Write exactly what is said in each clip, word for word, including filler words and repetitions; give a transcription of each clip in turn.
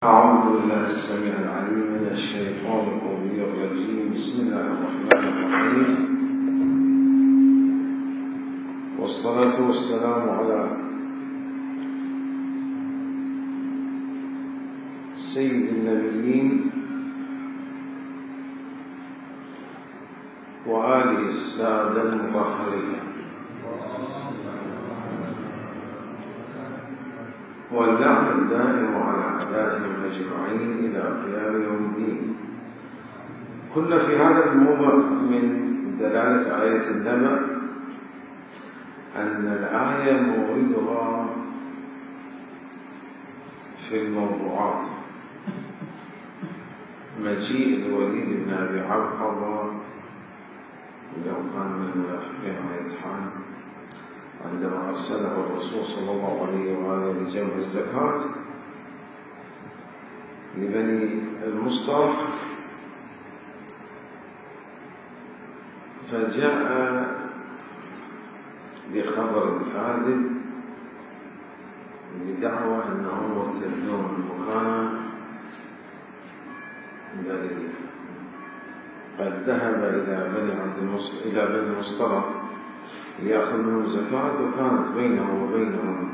أعوذ بالله السميع العليم من الشيطان الرجيم. بسم الله الرحمن الرحيم، والصلاة والسلام على سيد النبيين وآله السادة المطهرين، واللعن الدائم على أعدائهم أجمعين إلى قيام يوم الدين. كنا في هذا الموضوع من دلالة آية النبأ أن الآية موردها في الموضوعات مجيء الوليد بن أبي عرقبة، لو كان من المنافقين على يتحان، عندما أرسله الرسول صلى الله عليه وآله لجمع الزكاة لبني المصطلق، فجاء بخبر كاذب بدعوى أنهم مرتدون، وكان قد ذهب إلى بني عبد المصطلق إلى بني المصطلق ليأخذ منهم الزكاة، وكانت بينهم وبينهم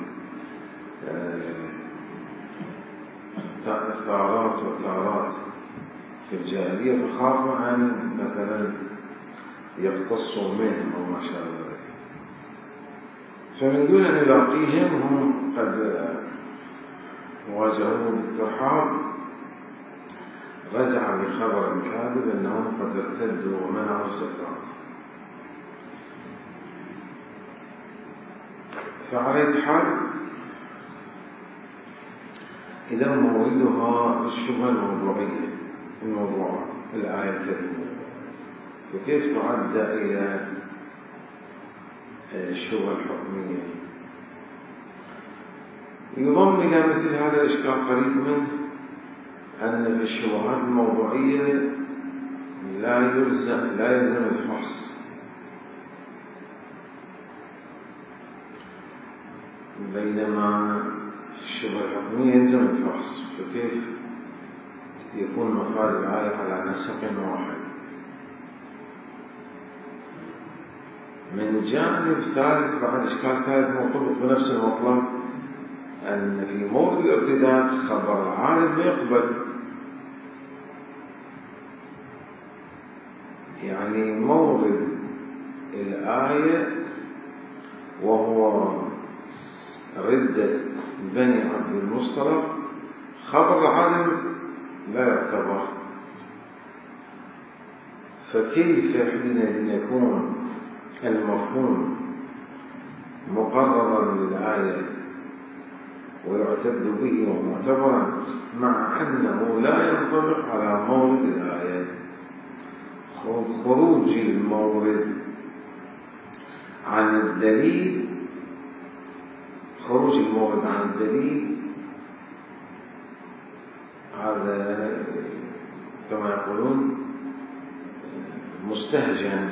ثارات وتارات في الجاهلية، فخافوا أن مثلا يقتصوا منه أو ما شابه ذلك. فمن دون أن يلاقيهم هم قد واجهوه بالترحاب، رجع بخبر كاذب أنهم قد ارتدوا ومنعوا الزكاة. فعلى أي حال، إذا موردها الشبهة الموضوعية، الموضوعات الآية الكريمة، فكيف تعد إلى الشبهة الحكمية؟ يضم إلى مثل هذا الإشكال قريب منه أن في الشبهات الموضوعية لا يلزم لا يلزم الفحص، بينما في الشبهة الحكمية يلزم الفحص. فكيف يكون مفاد الآية على نسق واحد؟ من جانب ثالث، بعد إشكال ثالث مرتبط بنفس المطلب، أن في مورد الارتداد خبر العالم لا يقبل. يعني مورد الآية وهو ردة بني عبد المصطلق، خبر العالم لا يعتبر. فكيف حينئذ يكون المفهوم مقررا للآية ويعتد به ومعتبرا، مع أنه لا ينطبق على مورد الآية؟ خروج المورد عن الدليل خروج المورد عن الدليل هذا كما يقولون مستهجن،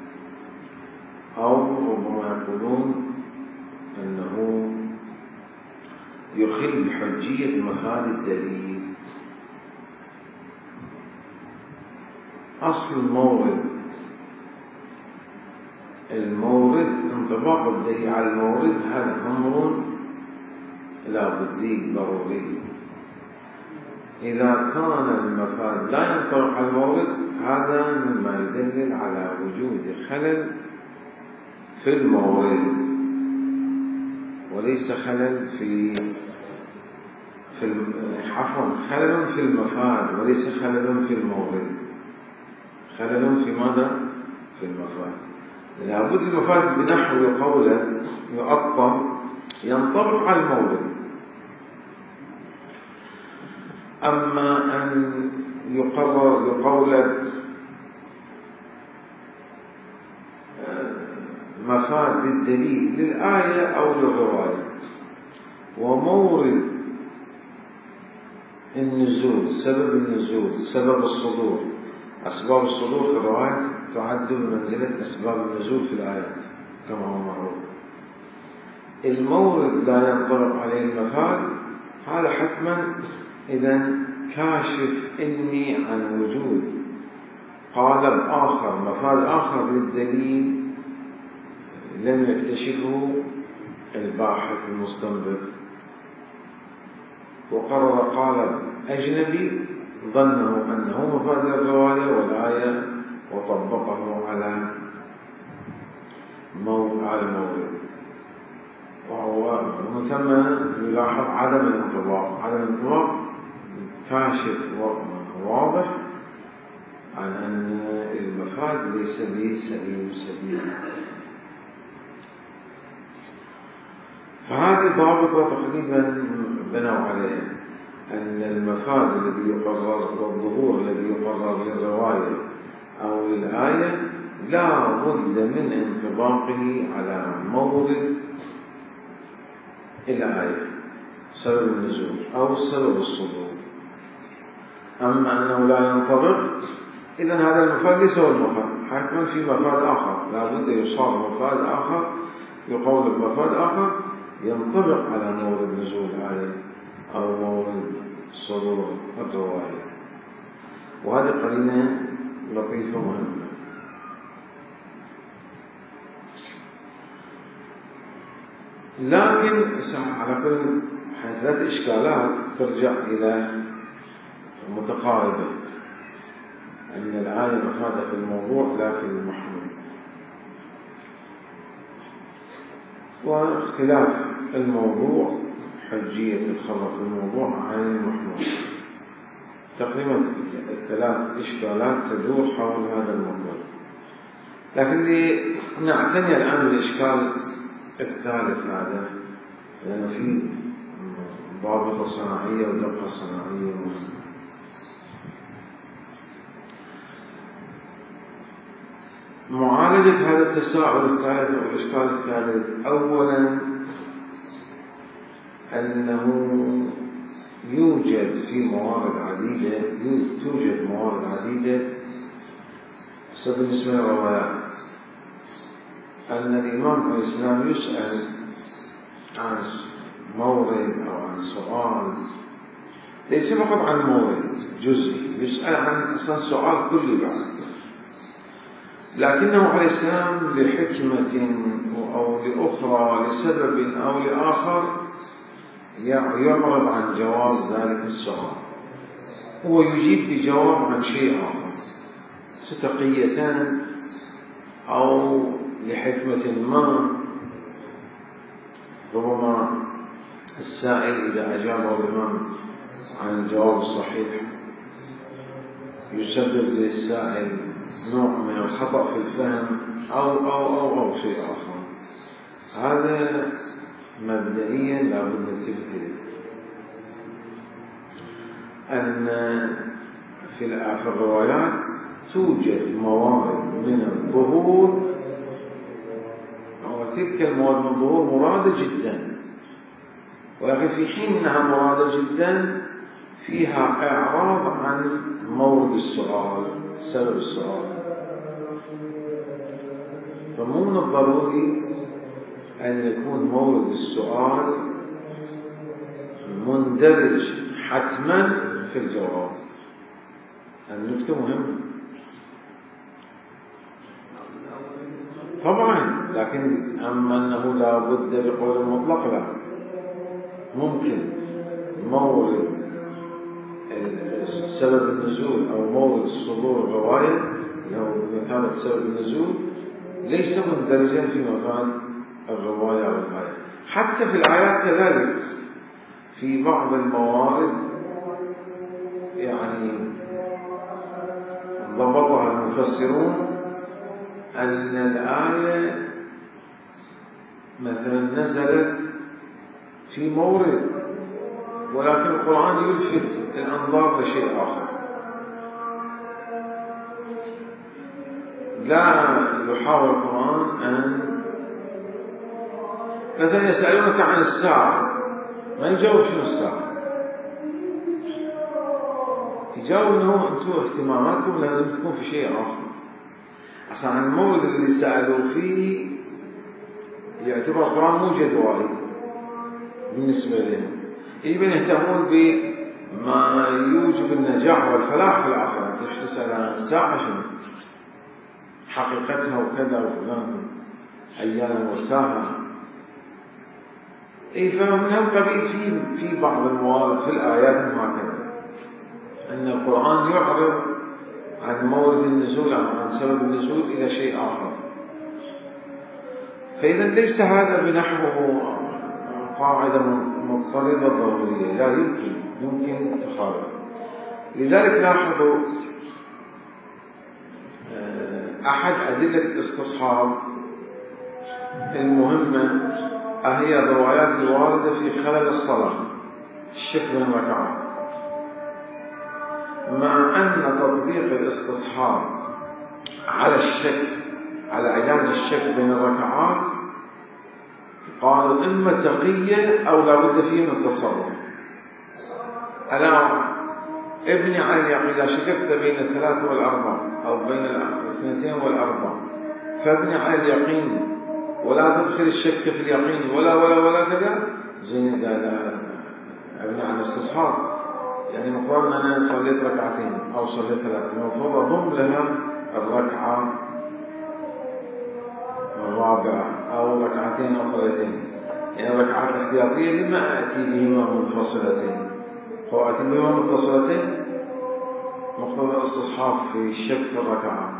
أو ربما يقولون أنه يخل بحجية مفاد الدليل. أصل المورد المورد انطباق الدليل على المورد، هذا أمر لا بدي ضروري. إذا كان المفاد لا ينطبق على المورد، هذا مما يدلل على وجود خلل في المورد، وليس خلل في في عفوا خلل في المفاد وليس خلل في المورد. خلل في ماذا؟ في المفاد. لابد المفاد بنحو قولا يؤطر ينطبق على المورد. أما أن يقرر بقول مفاد للدليل للآية أو للرواية، ومورد النزول، سبب النزول، سبب الصدور، أسباب الصدور في الروايات تعد بمنزلة أسباب النزول في الآيات كما هو معروف. المورد لا ينطبق عليه المفاد، هذا حتما إذا كاشف إني عن وجود قالب آخر، مفاد آخر للدليل لم يكتشفه الباحث المستنبط، وقرر قالب أجنبي ظنه أنه مفاد الرواية والآية وطبقه على المورد، وهو من ثم يلاحظ عدم الانطباق. عدم الانطباق كاشف واضح عن أن المفاد ليس به سليم سليم. فهذه الضابط تقريبا بنوا عليها، أن المفاد الذي يقرر والظهور الذي يقرر للرواية أو للآية لا بد من انطباقه على مورد الآية، سبب النزول أو سبب الصدور. أما أنه لا ينطبق، إذن هذا المفاد ليس هو المفاد، حتما في مفاد آخر، لا بد يصار مفاد آخر يقول مفاد آخر ينطبق على مورد نزول الآية أو مورد صدور الرواية. وهذه قرينة لطيفة مهمة. لكن على كل حال ثلاث إشكالات ترجع إلى متقاربة، أن الآية مفادة في الموضوع لا في المحمول، واختلاف الموضوع حجية الخبر في الموضوع عن المحمول. تقريبا الثلاث إشكالات تدور حول هذا الموضوع. لكن نعتني الآن بالإشكال الثالث هذا، لأن فيه ضابطة صناعية ودقة صناعية. معالجة هذا التساؤل الثالث أو الإشكال الثالث، أولا أنه يوجد في موارد عديدة توجد موارد عديدة بالنسبة للروايات، أن الإمام الإسلام يسأل عن مورد أو عن سؤال ليس فقط عن مورد جزئي، يسأل عن أساس سؤال كلي بعد، لكنه عليه السلام لحكمة أو لأخرى لسبب أو لآخر يعرض عن جواب ذلك السؤال، هو يجيب بجواب عن شيء آخر ستقية أو لحكمة ما. ربما السائل إذا أجاب الإمام عن الجواب الصحيح يسبب للسائل نوع من الخطأ في الفهم أو أو أو أو شيء آخر. هذا مبدئيا لابد نلتفت إليه، أن في الروايات توجد موارد من الظهور، وتلك الموارد من الظهور مرادة جدا، ولكن في حين أنها مرادة جدا فيها إعراض عن مورد السؤال، سبب السؤال. فمو من الضروري أن يكون مورد السؤال مندرج حتما في الجواب. النكتة مهمة طبعا، لكن أما أنه لا بد بقول المطلق لا، ممكن مورد سبب النزول أو مورد صدور الرواية لو مثابة سبب النزول ليس مندرجا في مفاد الرواية والآية. حتى في الآيات كذلك، في بعض الموارد يعني ضبطها المفسرون أن الآية مثلا نزلت في مورد، ولكن القرآن يلفت الأنظار لشيء آخر، لا يحاول القرآن أن مثلا يسألونك عن الساعة، ما يجاوب شنو الساعة، يجاوب أنه أنتم اهتماماتكم لازم تكون في شيء آخر. أصلا عن المورد الذي سألوا فيه يعتبر القرآن موجد واحد بالنسبة لهم، يجب أن يهتمون ما يوجب النجاح والفلاح في الآخرة. تشتري تسأل عن الساعة شنو حقيقتها وكذا وفلان أيانا مرساها. أي فمن هالقبيل في في بعض الموارد في الآيات هكذا أن القرآن يعرض عن مورد النزول أو عن سبب النزول إلى شيء آخر. فإذا ليس هذا بنحو قاعدة مضطردة ضرورية، لا يمكن يمكن تخالف. لذلك لاحظوا أحد أدلة الاستصحاب المهمة هي الروايات الواردة في خلل الصلاة، الشك بين الركعات، مع أن تطبيق الاستصحاب على الشك، على علاج الشك بين الركعات، قالوا إما تقية أو لا بد فيه من التصرف. ألا ابني على اليقين، إذا شككت بين الثلاثة والأربع أو بين الاثنتين والأربع فابني على اليقين ولا تدخل الشك في اليقين ولا ولا ولا كذا. زين لا لا ابني على الاستصحاب، يعني المفروض أن أنا صليت ركعتين أو صليت ثلاثة، المفروض أضم لها الركعة الرابعة أو ركعتين أخريتين، يعني الركعات الاحتياطية لما أتي بهما منفصلتين، هو أتي بهما متصلتين. مقتضى الاستصحاب في الشك في الركعات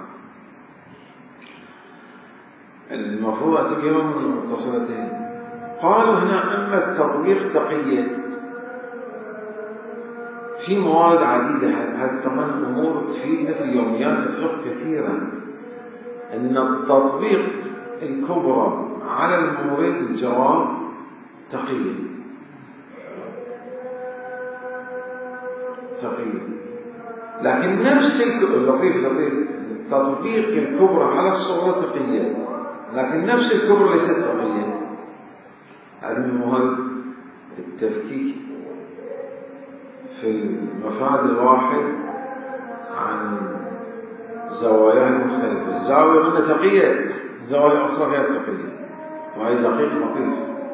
المفروض أتي بهما متصلتين. قالوا هنا إما التطبيق تقية في موارد عديدة. هذه طبعا أمور تفيدنا في اليوميات الفقه كثيرا، أن التطبيق الكبرى على المورد الجواب تقية تقية لكن نفس اللطيف لطيف تطبيق الكبرى على الصغرى تقية، لكن نفس الكبرى ليست تقية. هذه من موارد التفكيك في المفاد الواحد عن زوايا مختلفة. الزاوية قلنا تقية، زوايا أخرى غير تقية، وهي دقيق لطيف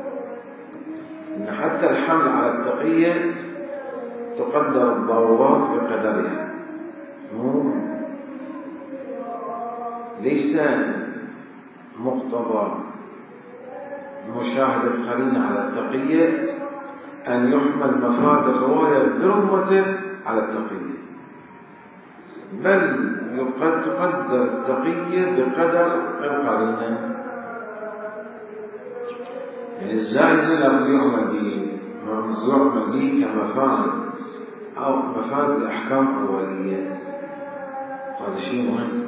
إن حتى الحمل على التقية تقدر الضرورات بقدرها، مو ليس مقتضى مشاهدة قرينة على التقية أن يحمل مفاد الرواية برمته على التقية، بل يقد تقدر التقية بقدر القرينة. يعني الزائد لابد يعمل به يعمل به كمفاد أو مفاد الأحكام أولية. هذا شيء مهم.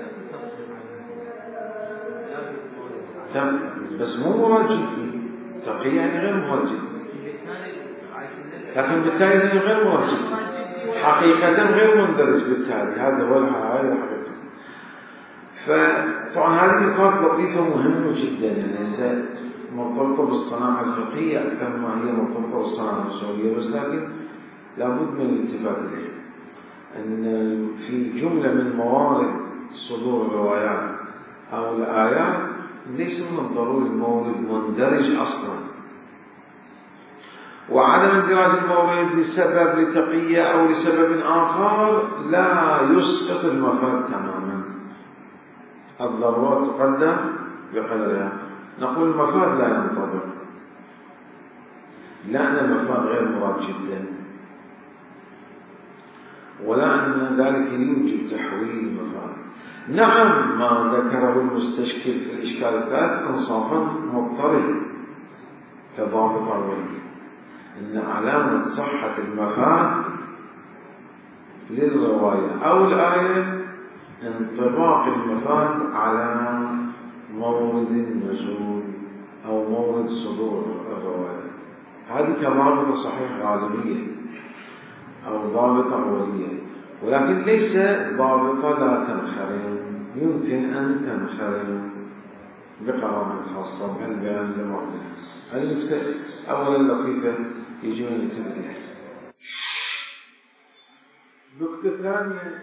بس مو مراد جدي، تقية يعني غير مراد جدي، لكن بالتالي هي غير مراد جدي حقيقة، غير مندرج بالتالي. هذا هو هذا حقيقة. فطبعا هذه نقاط لطيفة مهمة جدا، يعني مرتبطة بالصناعة الفقهية أكثر ما هي مرتبطة بالصناعة الأصولية، بس لكن لابد من الالتفات إليها. أن في جملة من موارد صدور الروايات أو الآيات ليس من الضروري المورد مندرج أصلا، وعدم اندراج المورد لسبب لتقية أو لسبب آخر لا يسقط المفاد تماما. الضرورات تقدم بقدرها. نقول المفاد لا ينطبق، لا أن المفاد غير مراد جدا، ولا أن ذلك يوجب تحويل المفاد. نعم ما ذكره المستشكل في الإشكال الثالث إنصافا مضطرد كضابط أولي، إن علامة صحة المفاد للرواية أو الآية انطباق المفاد على مورد النزول أو مورد صدور الرواية. هذه كضابطة صحيح غالبية أو ضابطة أولية، ولكن ليس ضابطة لا تنخرم، يمكن أن تنخرم بقرائن خاصة بهالبيان لمعلن. هذه النقطة أولا لطيفة يجب أن يتبدأ. نقطة ثانية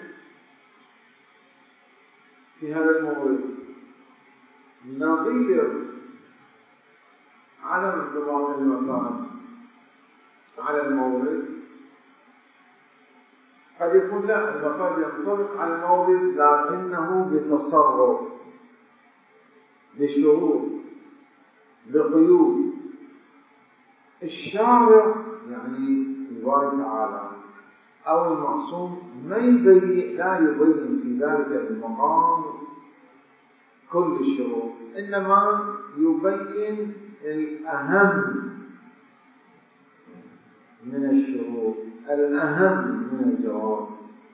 في هذا المورد نظير عدم انطباق المفاد على المورد قد يكون لا، المفاد ينطبق على المورد لكنه بتصرف، بشروط، بقيود. الشارع يعني الباري تعالى أو المعصوم ما يبين، لا يبين في ذلك المقام كل الشروط، إنما يبين الأهم من الشروط، الأهم من الجواب،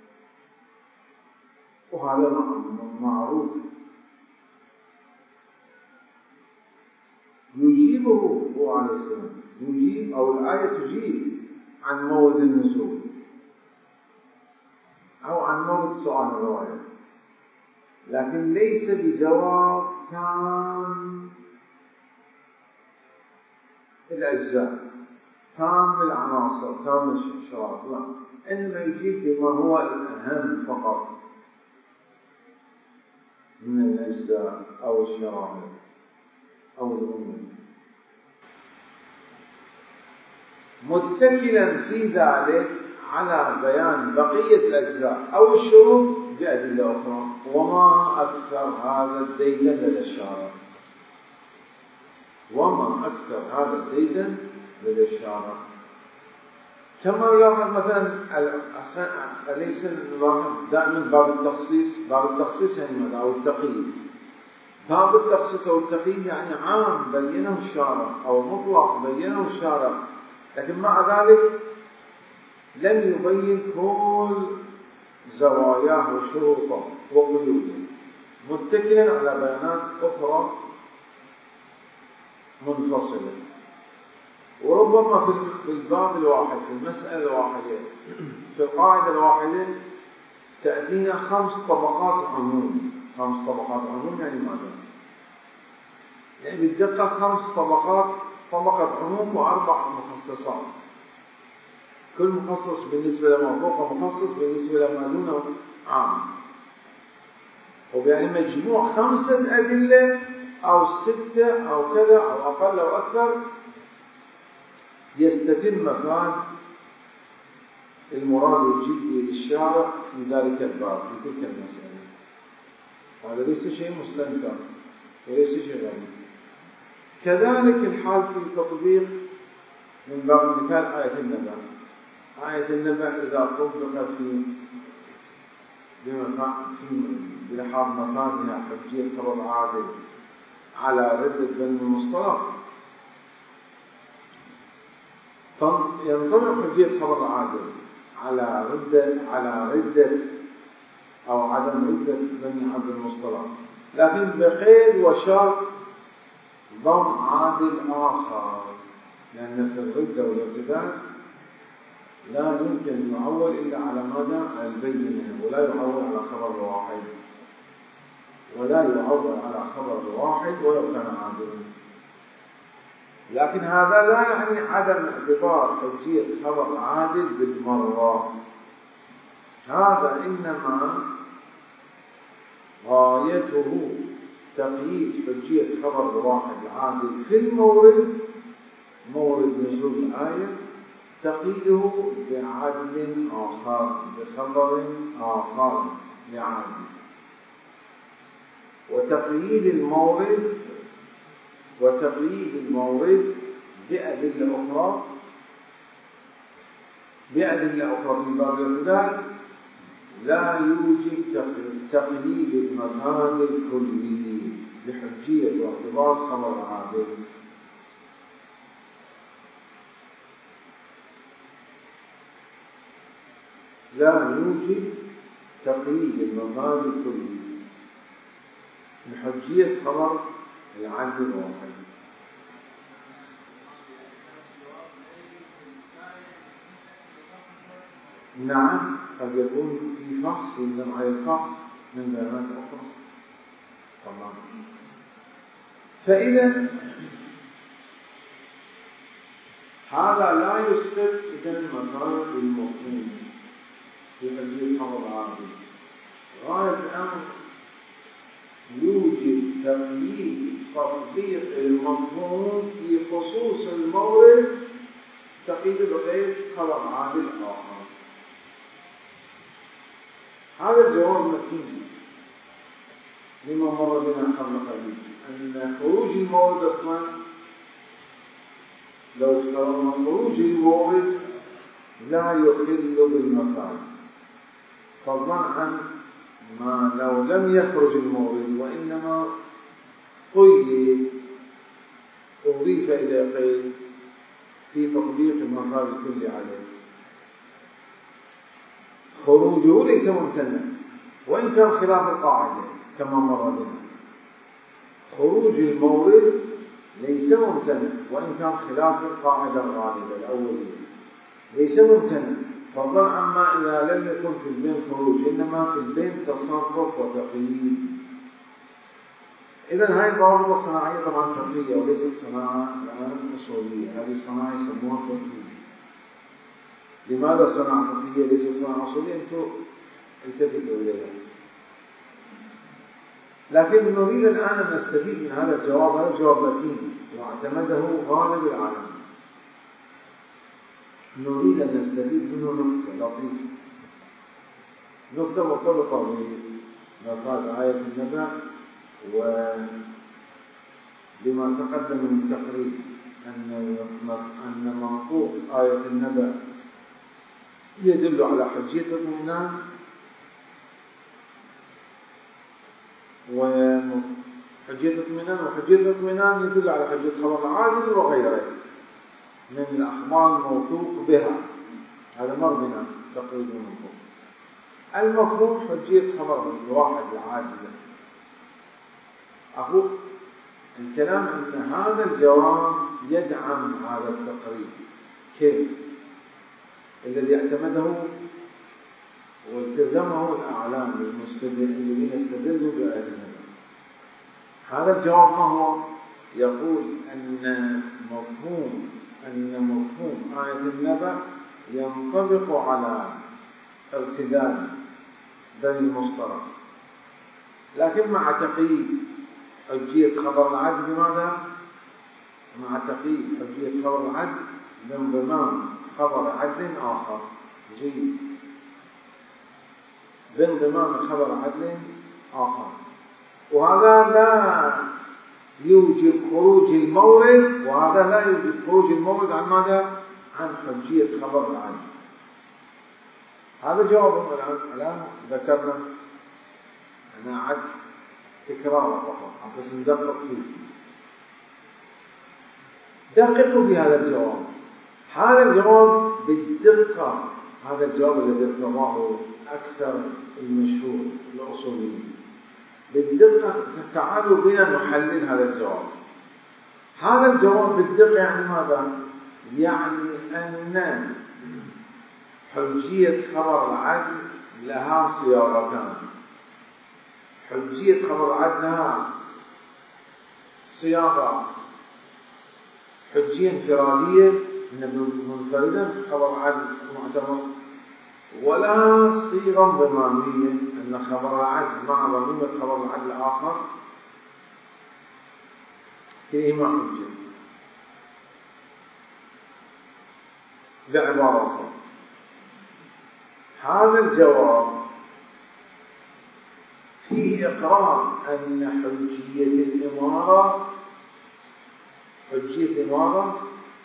وهذا معروف. يجيبه هو عليه السلام، يجيب أو الآية تجيب عن مورد النزول أو عن مورد سؤال الرواية، لكن ليس بجواب تام الأجزاء، تام العناصر، تام الشرائط، لا، إنما يجيب بما هو الأهم فقط من الأجزاء أو الشرائط أو الأمور، متكلا في ذلك على بيان بقية الأجزاء أو الشروط بأدلة أخرى. وما أكثر هذا الديدن لدى الشارع، وما أكثر هذا الديدن لدى الشارع. كما نلاحظ مثلا أليس نلاحظ دائما باب التخصيص، باب التخصيص يعني ماذا؟ أو التقييد. باب التخصيص أو التقييد يعني عام بينه الشارع أو مطلق بينه الشارع، لكن مع ذلك لم يبين كل زواياه وشروطه وقيوده، متكلا على بيانات أخرى منفصلة. وربما في الباب الواحد، في المسألة الواحدة، في القاعدة الواحدة تأتينا خمس طبقات عموم. خمس طبقات عموم يعني ماذا؟ يعني بالدقة خمس طبقات، طبقة عموم وأربع مخصصات، كل مخصص بالنسبة لما فوق مخصص بالنسبة لما دونه عام، وبيعني مجموع خمسة أدلة أو ستة أو كذا أو أقل أو أكثر يستتم مفاد المراد الجدي للشارع في ذلك الباب، في تلك المسألة. هذا ليس شيء مستنكر وليس شيء غريب. كذلك الحال في تطبيق من باب مثال آية النبأ. آية النبأ إذا طبقت في بلحاظ مفادها حجية خبر عادل على ردة بني المصطلق، ينطبق حجية خبر عادل على ردة على ردة أو عدم ردة بني عبد المصطلق، لكن بقيد وشرط ضم عادل آخر، لأن في الردة والارتداد لا يمكن يعول إلا على مدى البينة، ولا يعول على خبر واحد، ولا يعول على خبر واحد ولو كان عادلا. لكن هذا لا يعني عدم اعتبار حجية خبر عادل بالمرة، هذا إنما غايته تقييد حجية خبر واحد عادل في المورد، مورد نزول الآية، تقييده بعدل آخر، بخبر آخر لعادل. وتقييد المورد وتقييد المورد بأدلة أخرى بأدلة أخرى في باب الارتداد لا يوجب تقييد المفاد الكلي لحجية واعتبار خبر عادل. لا يوجب تقييد المفاد الكلي لحجية خبر العدل الواحد. نعم، قد يكون في فحص، يلزم عليه الفحص من بيانات أخرى. تمام. فإذا هذا لا يسقط إذن المفاد المفهوم في حجية خبر العادل. غاية الأمر يوجد تقييد تطبيق المفهوم في خصوص المورد، تقييد بغير خبر عادل آخر. هذا الجواب متين لما مر بنا قبل قليل، أن خروج المورد أصلا لو افترضنا خروج المورد لا يخل بالمفعول، فضلا عن ما لو لم يخرج المورد وإنما قيد أضيف إلى قيد في تطبيق المفعول الكلي عليه. خروجه ليس ممتنع وإن كان خلاف القاعدة كما مر بنا. خروج المورد ليس ممتنع وإن كان خلاف القاعدة الغالبة الأولية، ليس ممتنع، فضلا عما إذا لم يكن في البين خروج إنما في البين تصرف وتقييد. إذن هاي الضوابط الصناعية طبعا فقهية وليست صناعة الآن أصولية، هذه الصناعة يسموها فقهية. لماذا صناعة فقهية ليست صناعة أصولية؟ أنتم التفتوا إليها. لكن نريد الآن أن نستفيد من هذا الجواب، هذا الجواب متين واعتمده غالب العالم. نريد أن نستفيد منه نكتة لطيفة، نكتة مرتبطة بمفاد آية النبأ وبما تقدم من تقريب أن أن منطوق آية النبأ يدل على حجية الاطمئنان وحجية الاطمئنان وحجية الاطمئنان يدل على حجية خبر العادل وغيره من الأخبار الموثوق بها. هذا مر بنا تقريب المنطوق. المفهوم حجية خبر الواحد العاجل. أقول الكلام أن هذا الجواب يدعم هذا التقريب. كيف؟ الذي اعتمده والتزمه الأعلام الذين استدلوا بآية النبأ. هذا الجواب ما هو؟ يقول أن مفهوم أن مفهوم آية النبأ ينطبق على ارتداد بني المصطلح، لكن مع تقييد حجية خبر العدل. بماذا؟ مع تقييد حجية خبر العدل بانضمام خبر عدل آخر. جيد، بانضمام خبر عدل آخر، وهذا لا يوجب خروج المورد، وهذا لا يوجب خروج المورد عن ماذا؟ عن حجية خبر العدل. هذا جواب الآن. الآن ذكرنا، أنا عدت تكرار فقط على أساس ندقق فيه. دققوا في هذا الجواب. هذا الجواب بالدقة، هذا الجواب الذي ارتضاه أكثر المشهور الأصوليين بالدقة. تعالوا بنا نحلل هذا الجواب. هذا الجواب بالدقة يعني ماذا؟ يعني أن حجية خبر العدل لها صياغتان. حجية خبر العدل لها صياغة حجية انفرادية منفردا خبر عدل معتبر، ولا صيغة ضمانية أن خبر العدل مع ضميمة خبر العدل الآخر فيهما حجة. بعبارة أخرى، هذا الجواب فيه إقرار أن حجية الإمارة حجية الإمارة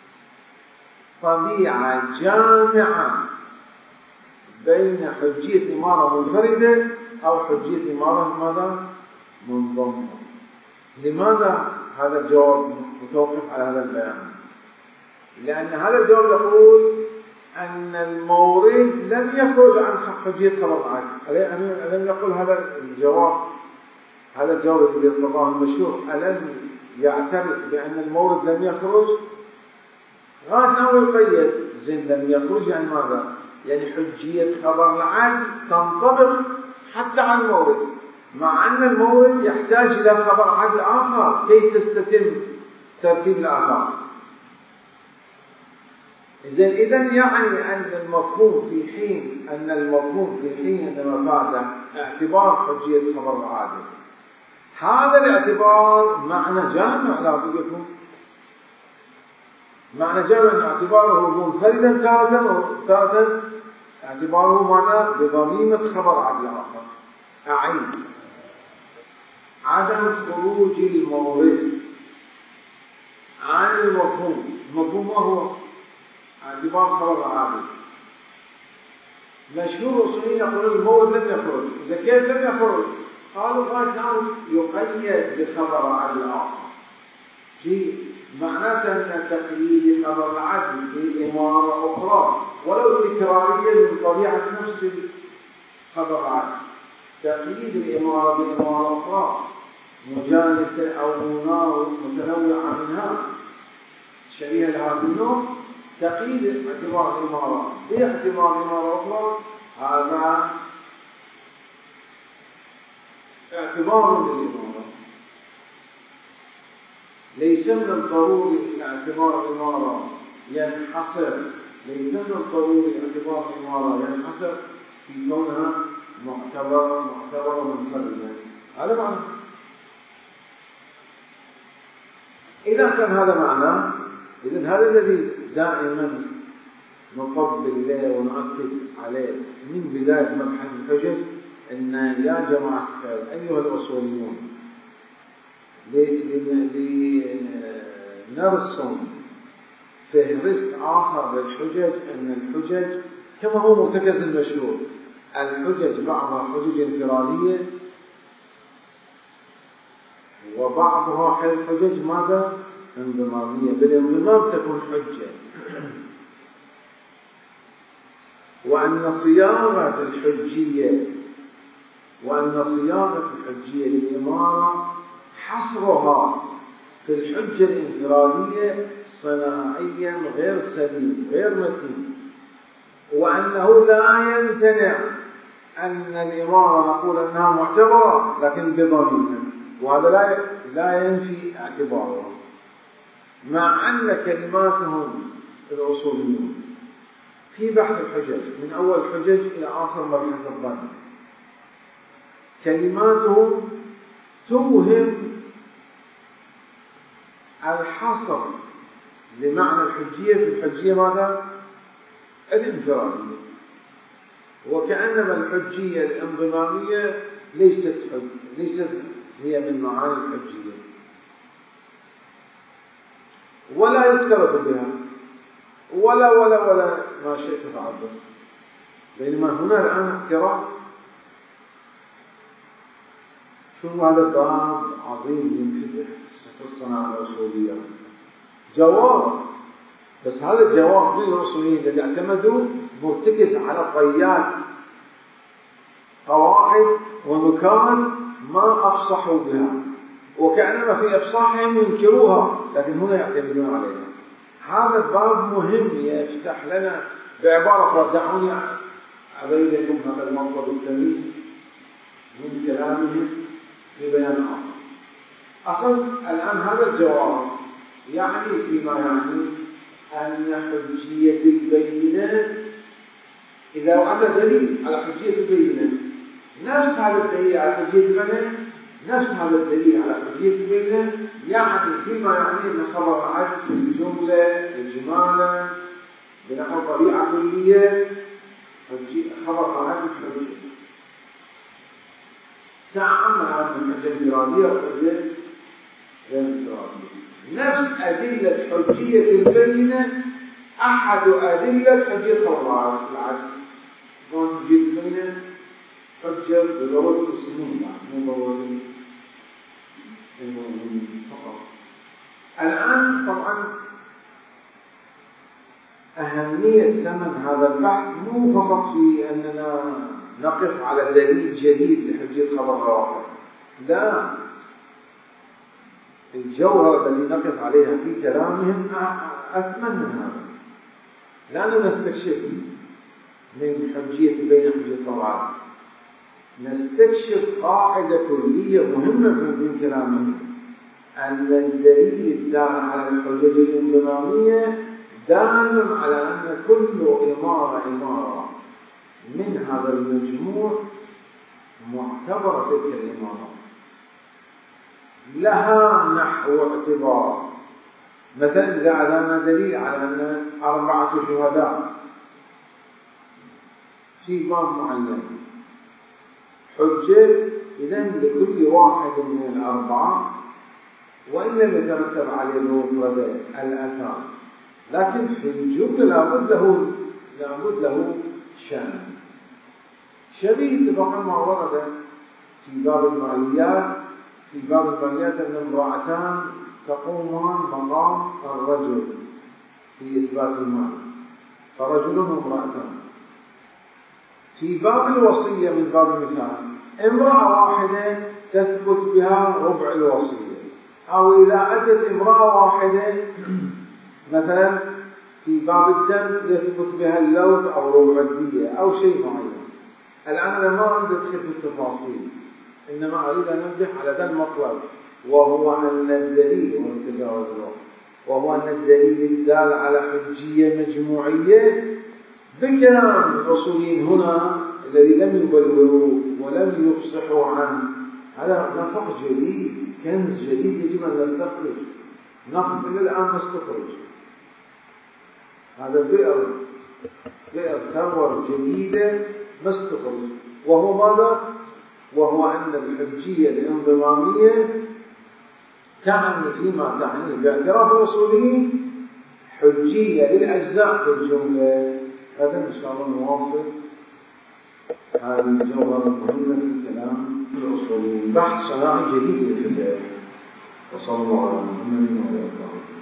طبيعة جامعة بين حجية إمارة منفردة أو حجية إمارة ماذا؟ منضمة. لماذا هذا الجواب متوقف على هذا البيان؟ لأن هذا الجواب يقول أن المورد لم يخرج عن حجية خبر العدل. ألم يقول هذا الجواب هذا الجواب الذي ارتضاه المشهور ألم يعترف بأن المورد لم يخرج؟ غاية أول قيد زين لم يخرج يعني ماذا؟ يعني حجية خبر العدل تنطبق حتى على المورد، مع أن المورد يحتاج إلى خبر عدل آخر كي تستتم ترتيب الآثار. إذن إذن يعني أن المفهوم في حين أن المفهوم في حين أن مفاده اعتبار حجية خبر العادل، هذا الاعتبار معنى جامع لا بد يكون معنى جامع أن اعتباره منفردا تارة تارة اعتباره ماذا؟ بضميمة خبر عدل آخر. أعيد: عدم خروج المورد عن المفهوم. المفهوم ما هو؟ اعتبار خبر عادل. مشهور الأصوليين يقولون المورد لم يخرج. إذا كيف لم يخرج؟ قالوا قد يقيد بخبر عدل آخر. شيء معناته أن تقييد خبر العدل بإمارة أخرى ولو تكرارية من طبيعة نفس خبر العدل. تقييد الإمارة بإمارة أخرى مجانسة أو متنوعة منها شبيهة لها في النوم، تقييد اعتبار الإمارة باعتبار إمارة أخرى، هذا اعتبار للإمارة. ليس من الضروري اعتبار الإمارة ينحصر ليس من الضروري اعتبار الإمارة ينحصر في كونها معتبر معتبر منفردا. هذا معنى. إذا كان هذا معناه، إذن هذا الذي دائما نقبل له ونؤكد عليه من بداية مبحث الحجج، أن يا جماعة أيها الأصوليون لنرسم فهرست آخر للحجج، أن الحجج كما هو مرتكز المشهور، الحجج بعضها حجج انفرادية وبعضها حجج ماذا؟ انضمامية. بالانضمام تكون حجة. وأن صياغة الحجية وأن صياغة الحجية للإمارة حصرها في الحجة الانفرادية صناعيا غير سليم غير متين، وأنه لا يمتنع أن الإمارة نقول أنها معتبرة لكن بضمير، وهذا لا لا ينفي اعتبارها، مع أن كلماتهم الأصوليون في بحث الحجج من أول حجج إلى آخر مبحث الظن كلماتهم توهم الحصر لمعنى الحجية في الحجية ماذا؟ الانفرادية، وكأنما الحجية الانضمامية ليست حج... ليست هي من معاني الحجية ولا يكترث بها ولا ولا ولا ما شئت تعبر. بينما هنا الآن اعتراف. شو هذا باب عظيم ينفتح في الصناعة الأصولية. جواب، بس هذا الجواب من الأصوليين الذي اعتمدوا مرتكز على طيات قواعد ونكات ما أفصحوا بها، وكأنما في أفصاحهم ينكروها، لكن هنا يعتمدون عليها. هذا الباب مهم يفتح لنا بعبارة دعوني أبين لكم هذا المطلب الثمين من كلامهم في بيان آخر. أصلا الآن هذا الجواب يعني فيما يعني أن حجية البينة إذا أتى دليل على حجية البينة نفس هذا الدليل على حجية البينة نفس هذا الدليل على حجية البينة يعني فيما يعني أن خبر عد في الجملة إجمالا بنحو طبيعة كلية خبر عد حجية ساعة أما من حجة انفرادية وحجة غير انفرادية. نفس أدلة حجية البينة أحد أدلة حجية خبر العدل. حجية البينة حجة بضرورة المسلمين مو ضرورة المؤمنين فقط. الآن طبعا أهمية ثمن هذا البحث مو فقط في أننا نقف على دليل جديد لحجية خبر واحد، لا، الجوهرة التي نقف عليها في كلامهم أثمن من هذا، لأننا نستكشف من حجية بين حجية طبعا نستكشف قاعدة كلية مهمة من كلامهم، أن الدليل الدال على الحجج الانضمامية دال على أن كل إمارة إمارة من هذا المجموع معتبرة تلك الإمارة لها نحو اعتبار. مثلا إذا أعطانا دليل على أن أربعة شهداء في باب معين حجة إذن لكل واحد من الأربعة، وإن لم يترتب عليه بمفرده الأثار، لكن في الجملة لابد له لابد له شأن شبيه اتفاقا ما ورد في باب الماليات. في باب الماليات أن امرأتان تقومان مقام الرجل في إثبات المال، فرجل وامرأتان. في باب الوصية من باب المثال امرأة واحدة تثبت بها ربع الوصية، أو إذا أتت امرأة واحدة مثلا في باب الدم يثبت بها اللوث أو ربع الدية أو شيء معين. الآن أنا ما أريد أدخل في التفاصيل، إنما أريد أن أنبه على ذا المطلب، وهو أن الدليل ومتجاوز الوقت، وهو أن الدليل الدال على حجية مجموعية بكلام الأصوليين هنا الذي لم يبلغوا ولم يفصحوا عنه، هذا نفق جديد، كنز جديد يجب أن نستخرج، نفط الآن نستخرج، هذا بئر بئر ثروة جديدة نستخرج. وهو ماذا؟ وهو أن الحجية الانضمامية تعني فيما تعني باعتراف الأصوليين حجية للأجزاء في الجملة. هذا إن شاء الله نواصل هذه الجوهرة المهمة في كلام الأصوليين، بحث صناعي جديد للفقه. وصلى الله على محمد وعلى آله.